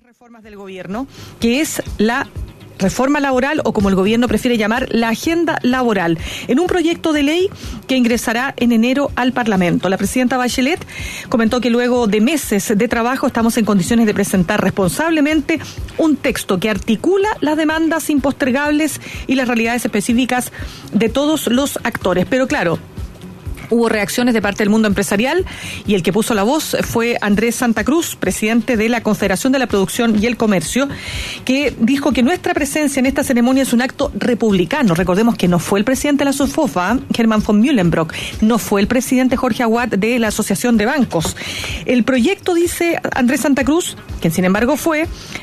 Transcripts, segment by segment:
reformas del gobierno, que es la reforma laboral o, como el gobierno prefiere llamar, la agenda laboral, en un proyecto de ley que ingresará en enero al Parlamento. La presidenta Bachelet comentó que luego de meses de trabajo estamos en condiciones de presentar responsablemente un texto que articula las demandas impostergables y las realidades específicas de todos los actores. Pero claro, hubo reacciones de parte del mundo empresarial y el que puso la voz fue Andrés Santa Cruz, presidente de la Confederación de la Producción y el Comercio, que dijo que nuestra presencia en esta ceremonia es un acto republicano. Recordemos que no fue el presidente de la SOFOFA, Herman von Mühlenbrock, no fue el presidente Jorge Aguad de la Asociación de Bancos. El proyecto, dice Andrés Santa Cruz, quien sin embargo fue,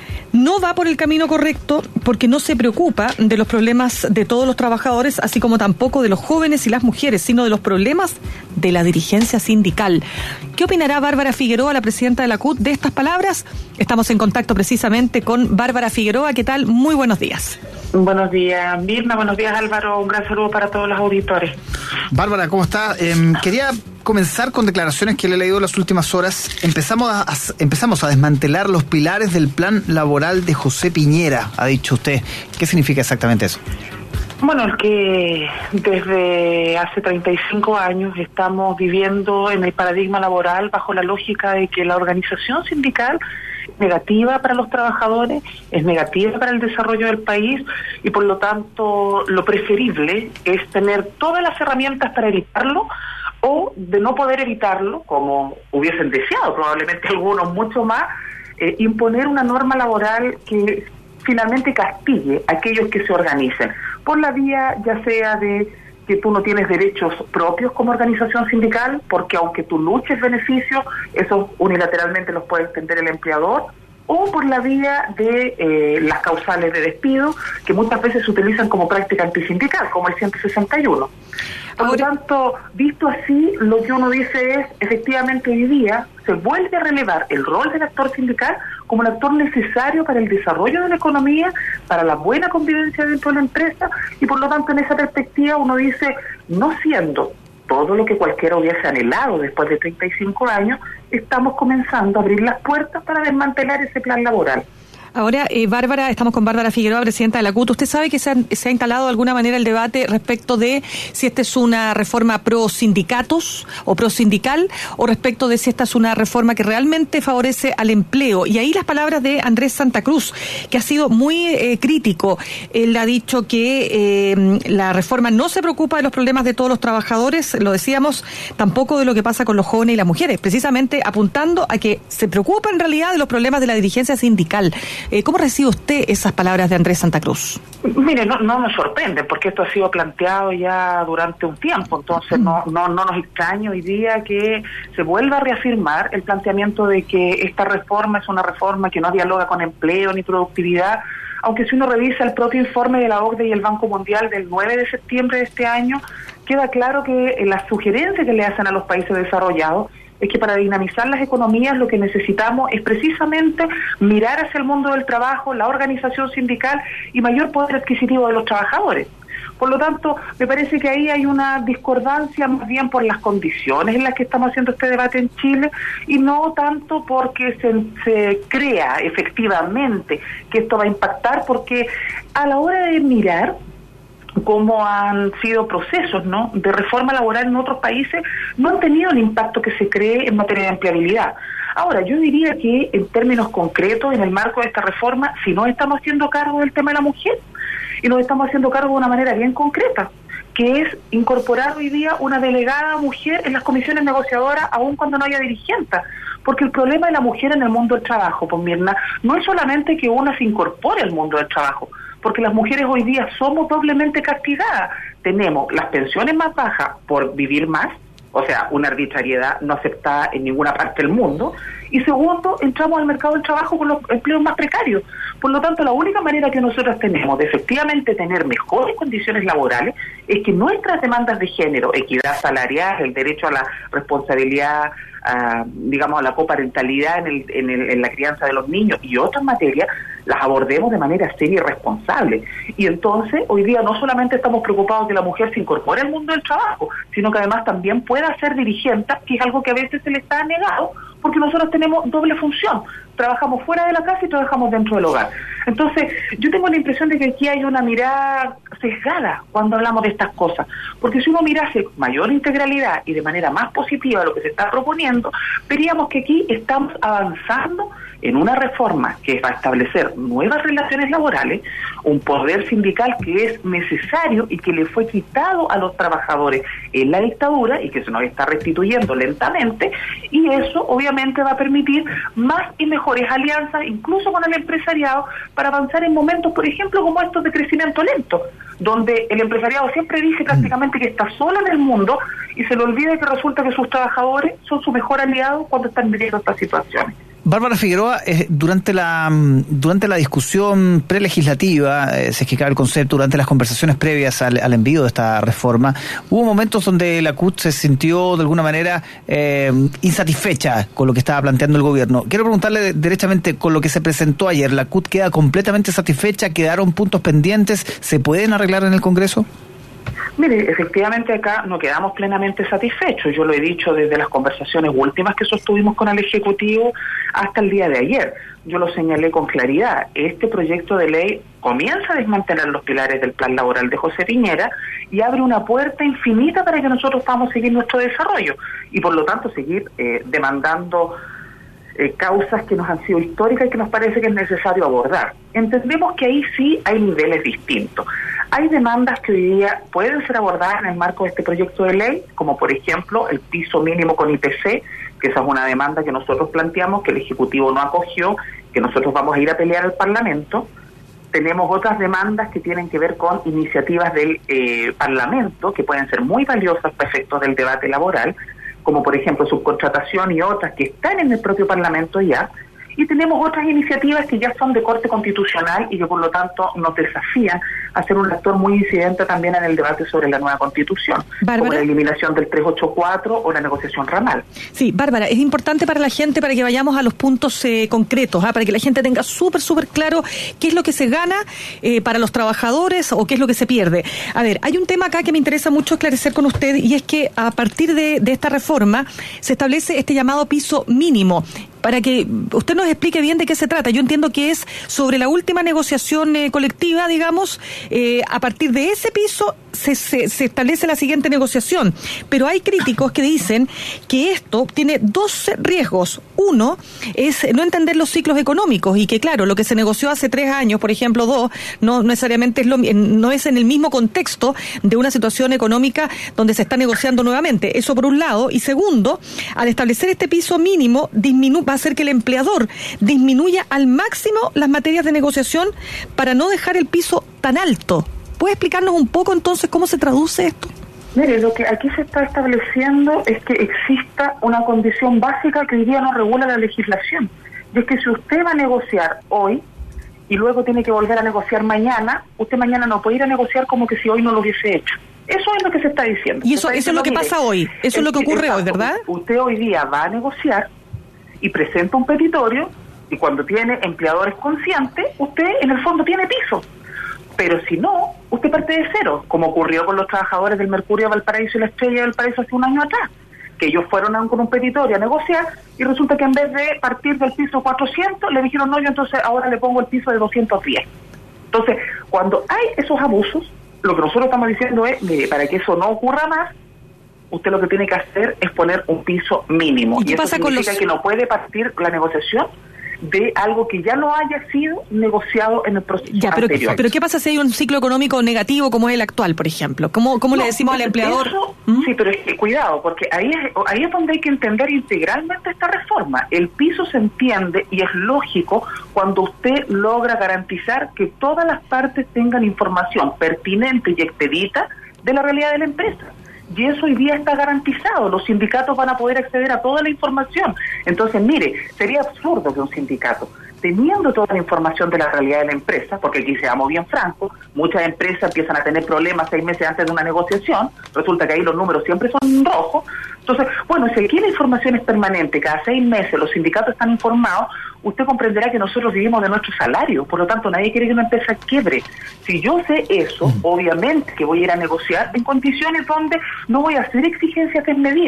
no va por el camino correcto porque no se preocupa de los problemas de todos los trabajadores, así como tampoco de los jóvenes y las mujeres, sino de los problemas de la dirigencia sindical. ¿Qué opinará Bárbara Figueroa, la presidenta de la CUT, de estas palabras? Estamos en contacto precisamente con Bárbara Figueroa. ¿Qué tal? Muy buenos días. Buenos días, Mirna. Buenos días, Álvaro. Un gran saludo para todos los auditores. Bárbara, ¿cómo está? Quería comenzar con declaraciones que le he leído en las últimas horas. Empezamos a desmantelar los pilares del plan laboral de José Piñera, ha dicho usted. ¿Qué significa exactamente eso? Bueno, es que desde hace 35 años estamos viviendo en el paradigma laboral bajo la lógica de que la organización sindical es negativa para los trabajadores, es negativa para el desarrollo del país y por lo tanto lo preferible es tener todas las herramientas para evitarlo, o de no poder evitarlo, como hubiesen deseado probablemente algunos mucho más, imponer una norma laboral que finalmente castigue a aquellos que se organicen, por la vía ya sea de que tú no tienes derechos propios como organización sindical, porque aunque tú luches beneficios, esos unilateralmente los puede extender el empleador, o por la vía de las causales de despido, que muchas veces se utilizan como práctica antisindical, como el 161. Por lo tanto, visto así, lo que uno dice es, efectivamente hoy día se vuelve a relevar el rol del actor sindical como el actor necesario para el desarrollo de la economía, para la buena convivencia dentro de la empresa, y por lo tanto en esa perspectiva uno dice, no siendo todo lo que cualquiera hubiese anhelado después de 35 años, estamos comenzando a abrir las puertas para desmantelar ese plan laboral. Ahora, Bárbara, estamos con Bárbara Figueroa, presidenta de la CUT. ¿Usted sabe que se ha instalado de alguna manera el debate respecto de si esta es una reforma pro sindicatos o pro sindical, o respecto de si esta es una reforma que realmente favorece al empleo? Y ahí las palabras de Andrés Santa Cruz, que ha sido muy crítico. Él ha dicho que la reforma no se preocupa de los problemas de todos los trabajadores, lo decíamos, tampoco de lo que pasa con los jóvenes y las mujeres, precisamente apuntando a que se preocupa en realidad de los problemas de la dirigencia sindical. ¿Cómo recibe usted esas palabras de Andrés Santa Cruz? Mire, no me sorprende, porque esto ha sido planteado ya durante un tiempo, entonces no nos extraña hoy día que se vuelva a reafirmar el planteamiento de que esta reforma es una reforma que no dialoga con empleo ni productividad, aunque si uno revisa el propio informe de la OCDE y el Banco Mundial del 9 de septiembre de este año, queda claro que las sugerencias que le hacen a los países desarrollados es que para dinamizar las economías lo que necesitamos es precisamente mirar hacia el mundo del trabajo, la organización sindical y mayor poder adquisitivo de los trabajadores. Por lo tanto, me parece que ahí hay una discordancia más bien por las condiciones en las que estamos haciendo este debate en Chile y no tanto porque se crea efectivamente que esto va a impactar, porque a la hora de mirar cómo han sido procesos, ¿no?, de reforma laboral en otros países, no han tenido el impacto que se cree en materia de empleabilidad. Ahora, yo diría que en términos concretos, en el marco de esta reforma, si no estamos haciendo cargo del tema de la mujer, y nos estamos haciendo cargo de una manera bien concreta, que es incorporar hoy día una delegada mujer en las comisiones negociadoras, aun cuando no haya dirigentes. Porque el problema de la mujer en el mundo del trabajo, pues Mirna, no es solamente que una se incorpore al mundo del trabajo, porque las mujeres hoy día somos doblemente castigadas. Tenemos las pensiones más bajas por vivir más, o sea, una arbitrariedad no aceptada en ninguna parte del mundo, y segundo, entramos al mercado del trabajo con los empleos más precarios. Por lo tanto, la única manera que nosotros tenemos de efectivamente tener mejores condiciones laborales es que nuestras demandas de género, equidad salarial, el derecho a la responsabilidad, digamos, a la coparentalidad en la crianza de los niños y otras materias, las abordemos de manera seria y responsable. Y entonces, hoy día no solamente estamos preocupados que la mujer se incorpore al mundo del trabajo, sino que además también pueda ser dirigente, que es algo que a veces se le está negado porque nosotros tenemos doble función. Trabajamos fuera de la casa y trabajamos dentro del hogar. Entonces, yo tengo la impresión de que aquí hay una mirada sesgada cuando hablamos de estas cosas. Porque si uno mirase mayor integralidad y de manera más positiva lo que se está proponiendo, veríamos que aquí estamos avanzando en una reforma que va a establecer nuevas relaciones laborales, un poder sindical que es necesario y que le fue quitado a los trabajadores en la dictadura y que se nos está restituyendo lentamente, y eso obviamente va a permitir más y mejores alianzas, incluso con el empresariado, para avanzar en momentos, por ejemplo, como estos de crecimiento lento, donde el empresariado siempre dice prácticamente que está solo en el mundo y se le olvida que resulta que sus trabajadores son su mejor aliado cuando están viviendo estas situaciones. Bárbara Figueroa, durante la discusión prelegislativa, si es que cabe el concepto, durante las conversaciones previas al envío de esta reforma, hubo momentos donde la CUT se sintió de alguna manera insatisfecha con lo que estaba planteando el gobierno. Quiero preguntarle derechamente, con lo que se presentó ayer, ¿la CUT queda completamente satisfecha? ¿Quedaron puntos pendientes? ¿Se pueden arreglar en el Congreso? Mire, efectivamente acá no quedamos plenamente satisfechos. Yo lo he dicho desde las conversaciones últimas que sostuvimos con el Ejecutivo hasta el día de ayer. Yo lo señalé con claridad. Este proyecto de ley comienza a desmantelar los pilares del plan laboral de José Piñera y abre una puerta infinita para que nosotros podamos seguir nuestro desarrollo y por lo tanto seguir demandando causas que nos han sido históricas y que nos parece que es necesario abordar. Entendemos que ahí sí hay niveles distintos. Hay demandas que hoy día pueden ser abordadas en el marco de este proyecto de ley, como por ejemplo el piso mínimo con IPC, que esa es una demanda que nosotros planteamos, que el Ejecutivo no acogió, que nosotros vamos a ir a pelear al Parlamento. Tenemos otras demandas que tienen que ver con iniciativas del Parlamento, que pueden ser muy valiosas para efectos del debate laboral, como por ejemplo subcontratación y otras que están en el propio Parlamento ya, y tenemos otras iniciativas que ya son de corte constitucional y que por lo tanto nos desafían a ser un actor muy incidente también en el debate sobre la nueva Constitución, Bárbara, como la eliminación del 384 o la negociación ramal. Sí, Bárbara, es importante para la gente, para que vayamos a los puntos concretos, para que la gente tenga súper claro qué es lo que se gana para los trabajadores o qué es lo que se pierde. A ver, hay un tema acá que me interesa mucho esclarecer con usted, y es que a partir de esta reforma se establece este llamado piso mínimo. Para que usted nos explique bien de qué se trata. Yo entiendo que es sobre la última negociación colectiva, digamos, a partir de ese piso se establece la siguiente negociación. Pero hay críticos que dicen que esto tiene dos riesgos. Uno es no entender los ciclos económicos y que, claro, lo que se negoció hace 3 años, por ejemplo, 2, no necesariamente no es en el mismo contexto de una situación económica donde se está negociando nuevamente. Eso por un lado. Y segundo, al establecer este piso mínimo, va a hacer que el empleador disminuya al máximo las materias de negociación para no dejar el piso tan alto. ¿Puede explicarnos un poco entonces cómo se traduce esto? Mire, lo que aquí se está estableciendo es que exista una condición básica que hoy día no regula la legislación. Y es que si usted va a negociar hoy y luego tiene que volver a negociar mañana, usted mañana no puede ir a negociar como que si hoy no lo hubiese hecho. Eso es lo que se está diciendo. Y eso es lo que pasa hoy, eso es lo que ocurre hoy, ¿verdad? Usted hoy día va a negociar y presenta un petitorio, y cuando tiene empleadores conscientes, usted en el fondo tiene piso. Pero si no, usted parte de cero, como ocurrió con los trabajadores del Mercurio, Valparaíso y la Estrella de Valparaíso hace un año atrás, que ellos fueron con un petitorio a negociar y resulta que en vez de partir del piso 400, le dijeron no, yo entonces ahora le pongo el piso de 210. Entonces, cuando hay esos abusos, lo que nosotros estamos diciendo es, mire, para que eso no ocurra más, usted lo que tiene que hacer es poner un piso mínimo. ¿Y qué pasa con los...? Que no puede partir la negociación de algo que ya no haya sido negociado en el proceso anterior. Pero ¿qué pasa si hay un ciclo económico negativo como es el actual, por ejemplo? ¿Cómo le decimos al empleador? Sí, pero es que cuidado, porque ahí es donde hay que entender integralmente esta reforma. El piso se entiende y es lógico cuando usted logra garantizar que todas las partes tengan información pertinente y expedita de la realidad de la empresa. Y eso hoy día está garantizado, los sindicatos van a poder acceder a toda la información. Entonces, mire, sería absurdo que un sindicato, teniendo toda la información de la realidad de la empresa, porque aquí seamos bien francos, muchas empresas empiezan a tener problemas 6 meses antes de una negociación, resulta que ahí los números siempre son rojos. Entonces, bueno, si aquí la información es permanente, cada 6 meses los sindicatos están informados, usted comprenderá que nosotros vivimos de nuestro salario, por lo tanto nadie quiere que una empresa quiebre. Si yo sé eso, obviamente que voy a ir a negociar en condiciones donde no voy a hacer exigencias desmedidas.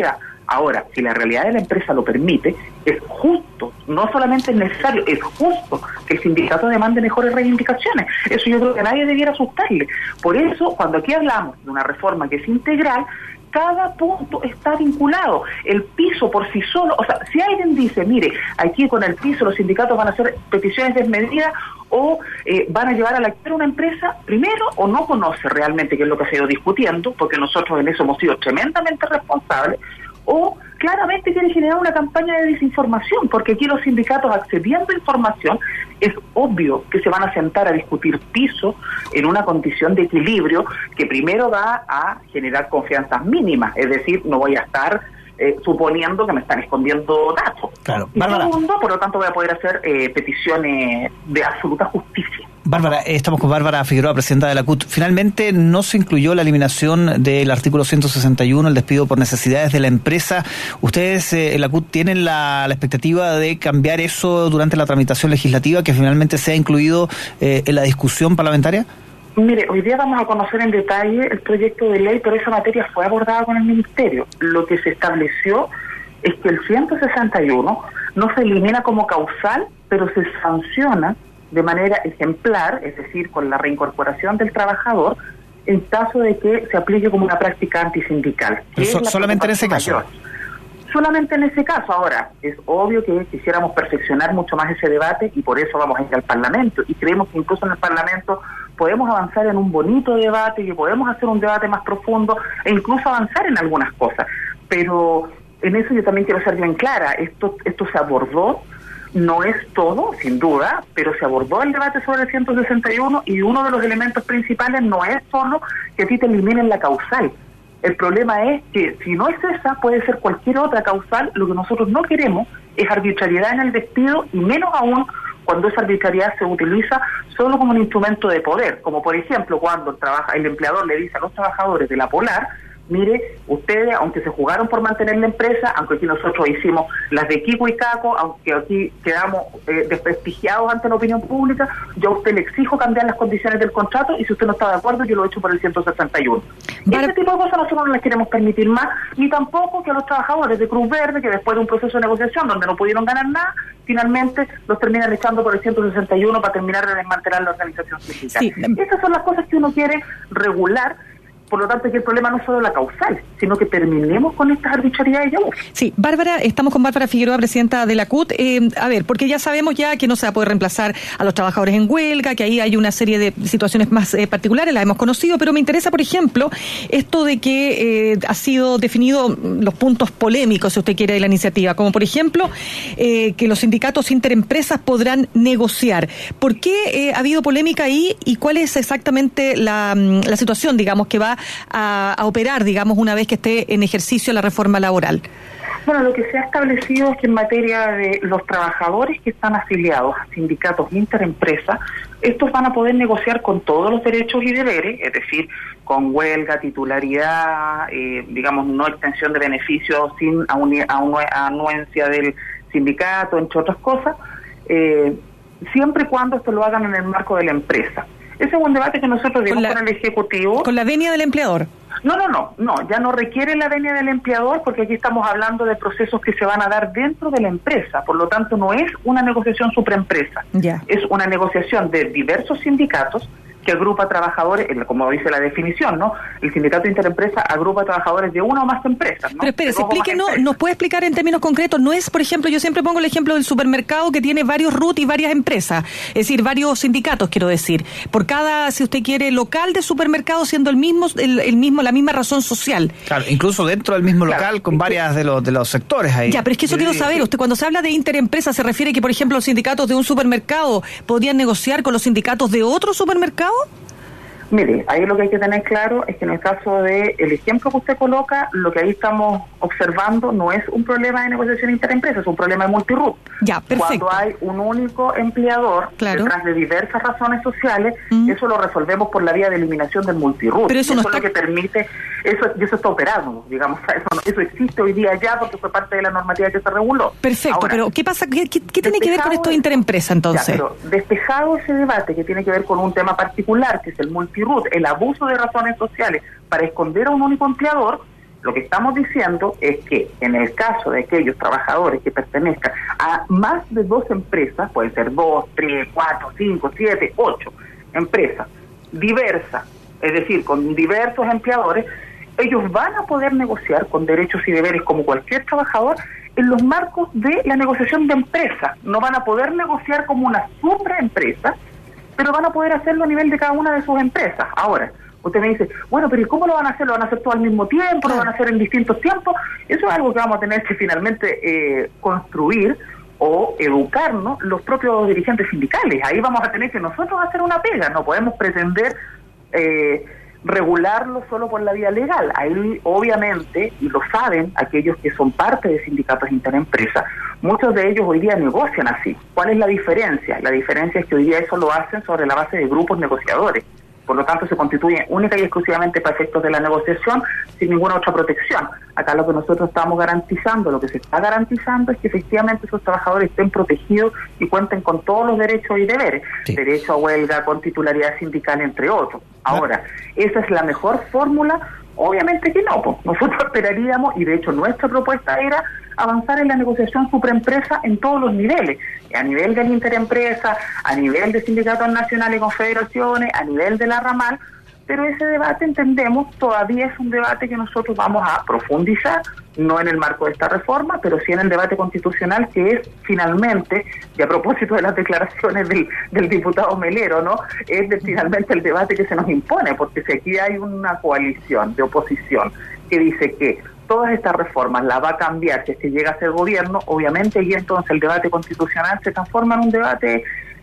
Ahora, si la realidad de la empresa lo permite, es justo, no solamente es necesario, es justo que el sindicato demande mejores reivindicaciones. Eso yo creo que a nadie debiera asustarle. Por eso, cuando aquí hablamos de una reforma que es integral, cada punto está vinculado. El piso por sí solo, o sea, si alguien dice, mire, aquí con el piso los sindicatos van a hacer peticiones desmedidas o van a llevar a la quiebra una empresa, primero, o no conoce realmente qué es lo que se ha ido discutiendo, porque nosotros en eso hemos sido tremendamente responsables, o claramente quiere generar una campaña de desinformación, porque aquí los sindicatos accediendo a información, es obvio que se van a sentar a discutir piso en una condición de equilibrio que primero va a generar confianzas mínimas, es decir, no voy a estar suponiendo que me están escondiendo datos. Claro. Y segundo, por lo tanto voy a poder hacer peticiones de absoluta justicia. Bárbara, estamos con Bárbara Figueroa, presidenta de la CUT. Finalmente no se incluyó la eliminación del artículo 161, el despido por necesidades de la empresa. ¿Ustedes en la CUT tienen la expectativa de cambiar eso durante la tramitación legislativa, que finalmente sea incluido en la discusión parlamentaria? Mire, hoy día vamos a conocer en detalle el proyecto de ley, pero esa materia fue abordada con el Ministerio. Lo que se estableció es que el 161 no se elimina como causal, pero se sanciona de manera ejemplar, es decir, con la reincorporación del trabajador, en caso de que se aplique como una práctica antisindical. ¿Solamente en ese caso? Solamente en ese caso. Ahora, es obvio que quisiéramos perfeccionar mucho más ese debate y por eso vamos a ir al Parlamento. Y creemos que incluso en el Parlamento podemos avanzar en un bonito debate, que podemos hacer un debate más profundo e incluso avanzar en algunas cosas. Pero en eso yo también quiero ser bien clara. Esto se abordó, no es todo, sin duda, pero se abordó el debate sobre el 161 y uno de los elementos principales no es solo que a ti te eliminen la causal. El problema es que si no es esa, puede ser cualquier otra causal. Lo que nosotros no queremos es arbitrariedad en el despido y menos aún cuando esa arbitrariedad se utiliza solo como un instrumento de poder, como por ejemplo cuando el empleador le dice a los trabajadores de la Polar, mire, ustedes, aunque se jugaron por mantener la empresa, aunque aquí nosotros hicimos las de Kiko y Caco, aunque aquí quedamos desprestigiados ante la opinión pública, yo a usted le exijo cambiar las condiciones del contrato y si usted no está de acuerdo, yo lo he hecho por el 161. Este tipo de cosas nosotros no les queremos permitir más, ni tampoco que a los trabajadores de Cruz Verde, que después de un proceso de negociación donde no pudieron ganar nada, finalmente los terminan echando por el 161 para terminar de desmantelar la organización sindical. Sí. Esas son las cosas que uno quiere regular. Por lo tanto, que el problema no es solo la causal, sino que terminemos con estas arbitrariedades ya. Sí, Bárbara, estamos con Bárbara Figueroa, presidenta de la CUT. A ver, porque ya sabemos ya que no se va a poder reemplazar a los trabajadores en huelga, que ahí hay una serie de situaciones más particulares, las hemos conocido, pero me interesa, por ejemplo, esto de que ha sido definido los puntos polémicos, si usted quiere, de la iniciativa, como por ejemplo, que los sindicatos interempresas podrán negociar. ¿Por qué ha habido polémica ahí y cuál es exactamente la situación, digamos, que va a operar, digamos, una vez que esté en ejercicio la reforma laboral? Bueno, lo que se ha establecido es que en materia de los trabajadores que están afiliados a sindicatos interempresas, estos van a poder negociar con todos los derechos y deberes, es decir, con huelga, titularidad, digamos, no extensión de beneficios sin anuencia del sindicato, entre otras cosas, siempre y cuando esto lo hagan en el marco de la empresa. Ese es un debate que nosotros dimos con el Ejecutivo. ¿Con la venia del empleador? No, ya no requiere la venia del empleador porque aquí estamos hablando de procesos que se van a dar dentro de la empresa, por lo tanto no es una negociación supraempresa, es una negociación de diversos sindicatos que agrupa trabajadores, como dice la definición, ¿no? El sindicato interempresa agrupa trabajadores de una o más empresas, ¿no? Pero espérese, explíquenos, ¿nos puede explicar en términos concretos? No es, por ejemplo, yo siempre pongo el ejemplo del supermercado que tiene varios RUT y varias empresas, es decir, varios sindicatos, quiero decir, por cada, si usted quiere, local de supermercado siendo la misma razón social. Claro, incluso dentro del mismo local con varias de los sectores ahí. Ya, pero es que eso quiero saber, usted cuando se habla de interempresa, ¿se refiere que, por ejemplo, los sindicatos de un supermercado podrían negociar con los sindicatos de otro supermercado? Mire, ahí lo que hay que tener claro es que en el caso del ejemplo que usted coloca, lo que ahí estamos observando no es un problema de negociación interempresa, es un problema de multirut. Ya, perfecto. Cuando hay un único empleador, detrás de diversas razones sociales, eso lo resolvemos por la vía de eliminación del multirut. Pero eso no está... es lo que permite, eso está operado, digamos, eso existe hoy día ya porque fue parte de la normativa que se reguló. Perfecto. Ahora, pero ¿qué pasa? ¿Qué tiene que ver con esto de interempresa entonces? Ya, pero despejado ese debate que tiene que ver con un tema particular, que es el multirut, el abuso de razones sociales para esconder a un único empleador, Lo que estamos diciendo es que en el caso de aquellos trabajadores que pertenezcan a más de 2 empresas, pueden ser 2, 3, 4, 5, 7, 8 empresas diversas, es decir, con diversos empleadores, ellos van a poder negociar con derechos y deberes como cualquier trabajador en los marcos de la negociación de empresa. No van a poder negociar como una supraempresa, pero van a poder hacerlo a nivel de cada una de sus empresas. Ahora, usted me dice, bueno, pero ¿y cómo lo van a hacer? ¿Lo van a hacer todo al mismo tiempo? ¿Lo van a hacer en distintos tiempos? Eso es algo que vamos a tener que finalmente construir o educarnos los propios dirigentes sindicales. Ahí vamos a tener que nosotros hacer una pega. No podemos pretender regularlo solo por la vía legal. Ahí obviamente, y lo saben aquellos que son parte de sindicatos interempresas, muchos de ellos hoy día negocian así. ¿Cuál es la diferencia? La diferencia es que hoy día eso lo hacen sobre la base de grupos negociadores. Por lo tanto, se constituye única y exclusivamente para efectos de la negociación, sin ninguna otra protección. Acá lo que nosotros estamos garantizando, lo que se está garantizando es que efectivamente esos trabajadores estén protegidos y cuenten con todos los derechos y deberes. Sí. Derecho a huelga, con titularidad sindical, entre otros. Ahora, ¿esa es la mejor fórmula? Obviamente que no, pues. Nosotros esperaríamos, y de hecho nuestra propuesta era avanzar en la negociación supraempresa en todos los niveles, a nivel de la interempresa, a nivel de sindicatos nacionales y confederaciones, a nivel de la ramal, pero ese debate, entendemos, todavía es un debate que nosotros vamos a profundizar, no en el marco de esta reforma, pero sí en el debate constitucional, que es finalmente, y a propósito de las declaraciones del diputado Melero, ¿no? Es finalmente el debate que se nos impone, porque si aquí hay una coalición de oposición que dice que todas estas reformas las va a cambiar si es que llega a ser gobierno, obviamente, y entonces el debate constitucional se transforma en un debate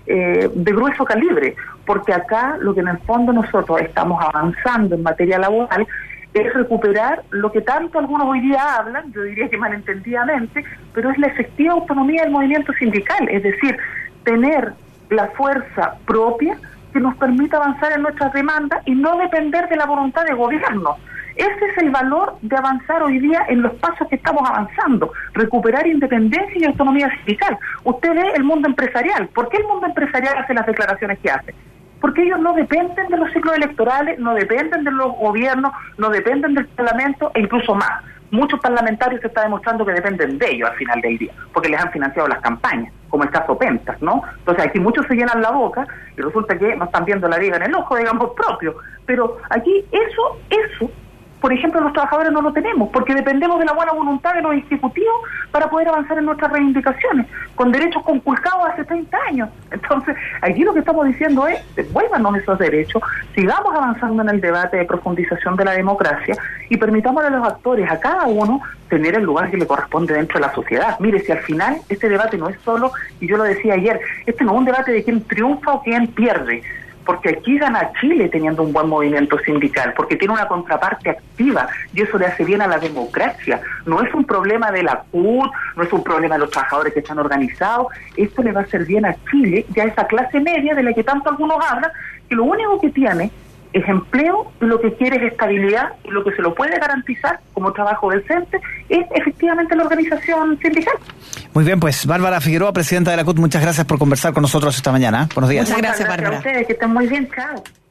de grueso calibre, porque acá lo que en el fondo nosotros estamos avanzando en materia laboral es recuperar lo que tanto algunos hoy día hablan, yo diría que malentendidamente, pero es la efectiva autonomía del movimiento sindical, es decir, tener la fuerza propia que nos permita avanzar en nuestras demandas y no depender de la voluntad de gobierno. Ese es el valor de avanzar hoy día en los pasos que estamos avanzando, recuperar independencia y autonomía sindical. Usted ve el mundo empresarial. ¿Por qué el mundo empresarial hace las declaraciones que hace? Porque ellos no dependen de los ciclos electorales, no dependen de los gobiernos, no dependen del parlamento e incluso más. Muchos parlamentarios se está demostrando que dependen de ellos al final del día, porque les han financiado las campañas, como el caso Pentas, ¿no? Entonces aquí muchos se llenan la boca y resulta que no están viendo la viga en el ojo, digamos, propio. Pero aquí eso, por ejemplo, los trabajadores no lo tenemos, porque dependemos de la buena voluntad de los ejecutivos para poder avanzar en nuestras reivindicaciones, con derechos conculcados hace 30 años. Entonces, aquí lo que estamos diciendo es, devuélvanos esos derechos, sigamos avanzando en el debate de profundización de la democracia y permitamos a los actores, a cada uno, tener el lugar que le corresponde dentro de la sociedad. Mire, si al final este debate no es solo, y yo lo decía ayer, este no es un debate de quién triunfa o quién pierde, porque aquí gana Chile teniendo un buen movimiento sindical, porque tiene una contraparte activa y eso le hace bien a la democracia. No es un problema de la CUT, no es un problema de los trabajadores que están organizados, esto le va a hacer bien a Chile y a esa clase media de la que tanto algunos hablan, que lo único que tiene es empleo, lo que quiere es estabilidad y lo que se lo puede garantizar como trabajo decente es efectivamente la organización sindical. Muy bien, pues Bárbara Figueroa, presidenta de la CUT, muchas gracias por conversar con nosotros esta mañana. Buenos días. Muchas gracias, Bárbara. A ustedes, que estén muy bien, chao.